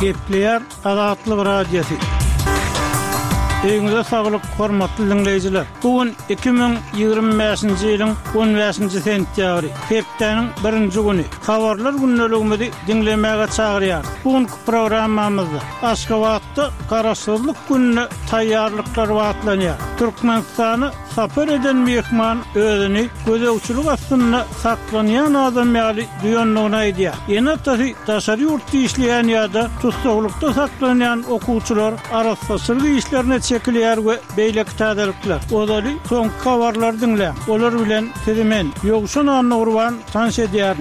Gepleyer Azatlyk Radiosu. Eýňize saglyk, hormatly dinleýijiler. Bugün 2025-nji ýylyň 15-nji sentýabry, hepdeniň 1-nji güni. Habarlar günneligimizi dinlemäge çagyrýar. Bugünkü programmamyzda Aşgabatda Garaşsyzlyk gününe taýýarlyklar wagtlanýar. Türkmenistany sapar eden mehman özüni gözegçilik astyna saklanýan adam ýaly duýanlygyna aýdýar. Ýene taşary ýurtda işleýän ýa-da tutsaglykda saklanýan okuwçylar arasynda işlerine çekilýär we beýleki täzelikler. Odaly soňky habarlar dinle. Olar bilen sizimen ýogşan anurwan tanış edýär.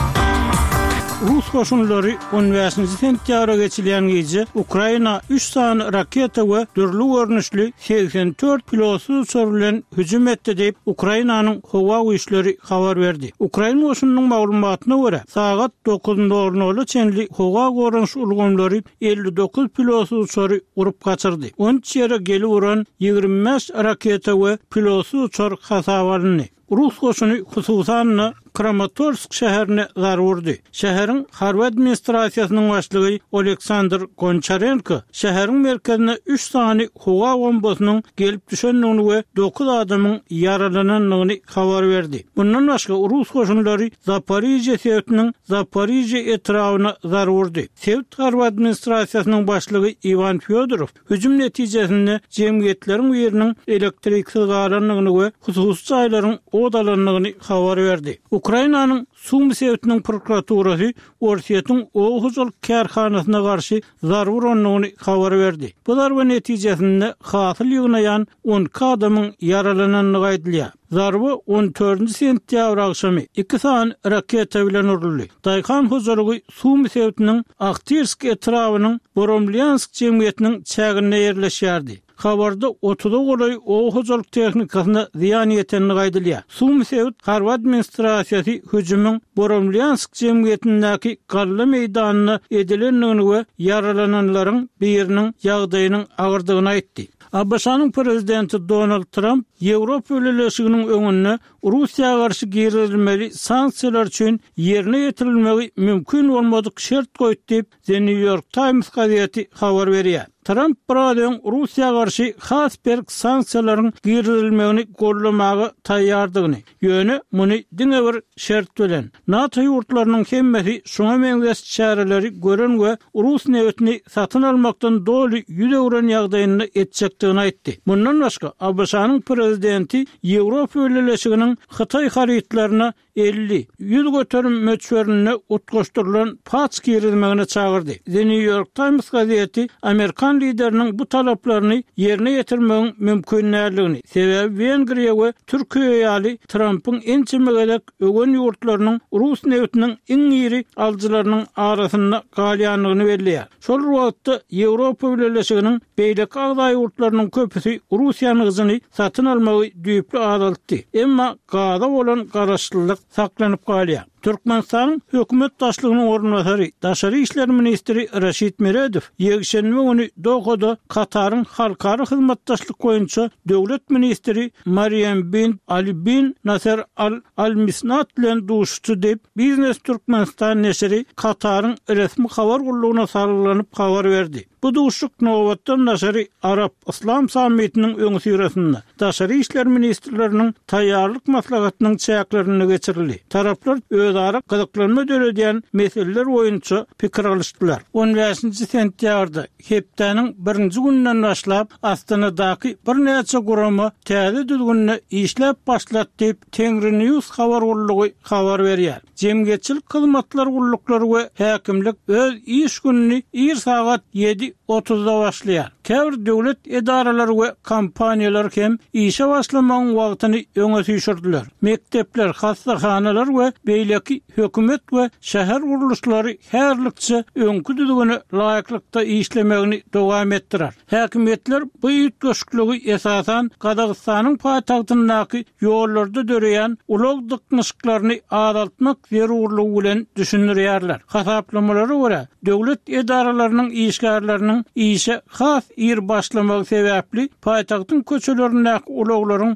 Rus koşunları 15-nji sentýabra geçilýän gece Ukraina 3 sany raketa we dürli görnüşli 84 pilotsuz uçar bilen hüjüm etdi diýip Ukrainanyň howa güýçleri habar berdi. Ukraina koşunynyň maglumatyna görä saat 9:00 çenli howa görnüş ulgamlary 59 pilotsuz uçary urup gaçyrdy. 10 ýere gelip uran 25 raketa we pilotsuz uçar hasabalany. Rus koşuny hususan Kramatorsk şäherine zarar berdi. Şäheriň harby administrasiýasynyň başlygy Oleksandr Goncharenko şäheriň merkezine 3 sany howa bombasynyň gelip düşenligini we 9 adamyň yaralananlygyny habar berdi. Bundan başga Rus koşunlary Zaporizhye şäheriniň Zaporizhye etrawyna zarar berdi. Sevt harby administrasiýasynyň başlygy Ivan Fyodorov hüjüm netijesinde jemgyýetleriň ýeriniň elektriksiz galanlygyny we hususy aýlaryň odalanlygyny habar berdi. Ukrainanyň Sum Sevtiniň prokuraturasy Orsiýetiň Oğuzul kärhanasyna garşy zarar uranlygyny habar berdi. Bu zarba netijesinde hasyl ýygnaýan 10 adamyň yaralananlygy aýdylýar. Zarby 14-nji sentýabr akşamy 2 sany raketa bilen urildi. Daýhan hojalygy Sum Sevtiniň Aktirsk etrawynyň Boromlyansk jemgyýetiniň çägine ýerleşýärdi. Habarda 30 golay oğuzlyk tehnikasyna ziyan ýetenligi aýdylýar. Sumsevt harby administrasiýasy hüjümüň Boromlyansk jemgyýetindäki galla meýdanyna edilenligini we yaralananlaryň biriniň ýagdaýynyň agyrdygyny aýtdy. Abşanyň prezidenti Donald Trump Ýewropa Birleşiginiň öňünde Russiýaga garşy girilmeli sanksiýalar üçin ýerine ýetirilmegi mümkin bolmadyk şert goýdy diýip The New York Times gazetesi habar berýär. Trump buradan Russiýaga garşy hasberg sanksiýalaryň girilmegini gollamagy taýýardygyny, ýöne muny diňe bir şert bilen NATO ýurtlarynyň hemmesi şoňa meňzes çäreleri gören we Rus newtini satyn almakdan doly ýüze ýagdaýyny etjekdigini aýtdy. Bundan başga Abşanyň prezidenti Ýewropa Birleşiginiň Hytaý harytlaryna 50-100 göterim möçberini utgoşdurulan paç girilmegine çağırdı. The New York Times gazetesi Amerikan liderinin bu taleplerini yerine getirmenin mümkünlerliğini, sebebi Vengriya ve Türkiye ýaly Trump'ın en çemegelek ögen yurtlarının Rus newtiniň iň iri aljylarynyň arasynda galýanlygyny belliýär. Şol wagtda Ýewropa Birleşiginiň beýleki agdaý ýurtlarynyň köpüsi Russiýanyň gyzyny satyn almagy düýpli adaltdy. Emma gada bolan garaşlylyk saklanyp galýar. Türkmenistan hökümet başlygynyň ornatary, Daşary işler ministri Raşid Meredow ýegşenme güni Dohada Kataryň halkary hyzmatdaşlyk boýunça döwlet ministri Maryam bin Ali bin Nasser al-Misnat bilen duşdy diýip Biznes Türkmenistan neşri Kataryň resmi habar gullugyna sarylanyp habar berdi. Bu duşluk nowatdan Naşary Arap İslam sammitiniň öňü sürasynda Daşary işler ministrleriniň taýýarlyk maslahatynyň çäklerini geçirildi. Taraplar özara gyzyklanma döredýän meseleler boýunça pikir alışdylar. 15-nji sentýabrda hepdeniň 1-nji günden başlap Astanadaky bir näçe guramy täze düzgünne işläp başlatdy diýip Tengri News habar gullugy habar berýär. Jemgyýetçilik hyzmatlar gulluklary we häkimlik öz iş gününi 1 saat 7:30-da başlaýar. Käbir döwlet edaralary we kompaniýalar hem işe başlamagyň wagtyny öňe süýşürdiler. Mektepler, hastahanalar we beýleki hökümet we şäher guruluşlary herlikçe öňkü düzgüne laýyklykda işlemegini dowam etdirer. Häkimetler bu ýetgeşikliги esasan Kazakstanyň paýtagtyndaky ýollarda döreýän ulug dyknyşyklaryny adaltmak zerurlygy bilen düşünýärler. Hasaplamalara görä döwlet edaralarynyň işgärleriniň işe has ir başlamagy sebäpli paýtagtyň köçelerindäki uluglaryň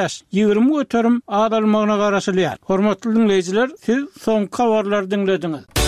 15-20 göterim adalmagyna garaşylýar. Hormatly dinleýijiler, siz soňky habarlary dinlediňiz.